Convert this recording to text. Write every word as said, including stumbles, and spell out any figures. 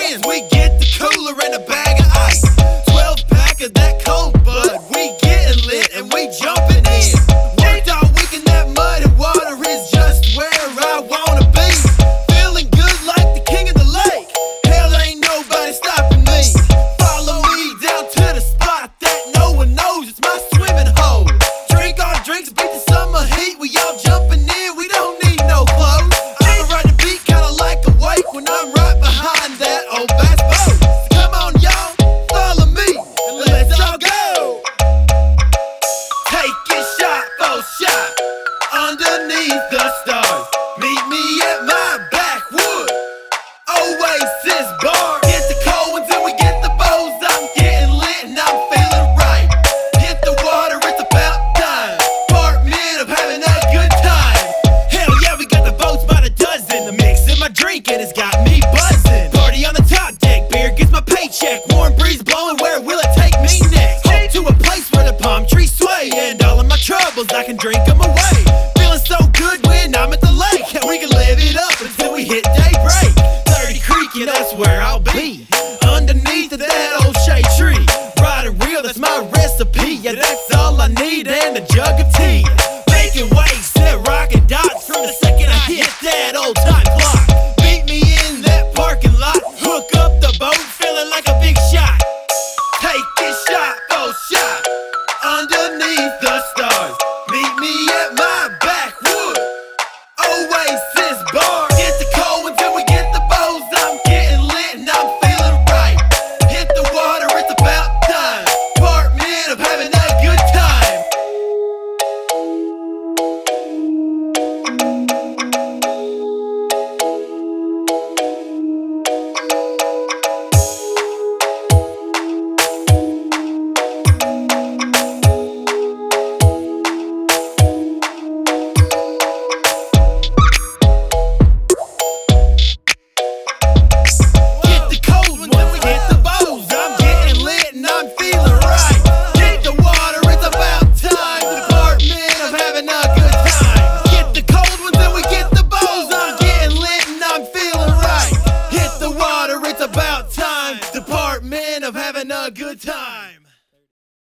friends. We get the cooler and a bag of ice, twelve pack of that cold bud. We getting lit and we jumping in. Worked all week in that mud and water is just where I wanna be. Feeling good like the king of the lake. Hell, ain't nobody stopping me. Follow me down to the spot that no one knows. It's my swimming hole. Drink our drinks, beat the summer heat. We all jumping in, we don't need no clothes. I'ma ride the beat kinda like a wake when I'm right behind that old bass boat. Come on, y'all, follow me and let's all go. Take it shot for shot underneath the stars. Meet me at my backwood Oasis bar. Get the cold ones and we get the bows. I'm getting lit and I'm feeling right. Hit the water, it's about time. Part mid of having a good time. Hell yeah, we got the boats by the dozen. The mix in my drink and it's got me buzzing. Party on the top deck, beer gets my paycheck. Warm breeze blowing, where will it take me next? Home to a place where the palm trees sway, and all of my troubles I can drink them away. Feeling so good when I'm at the lake, and we can live it up until we hit daybreak. thirty Creek, yeah, that's where I'll be, underneath of that old shade tree. Riding real, that's my recipe. Yeah, that's all I need, and a jug of tea. Making waves, set rockin' dots from the second I hit that old time clock.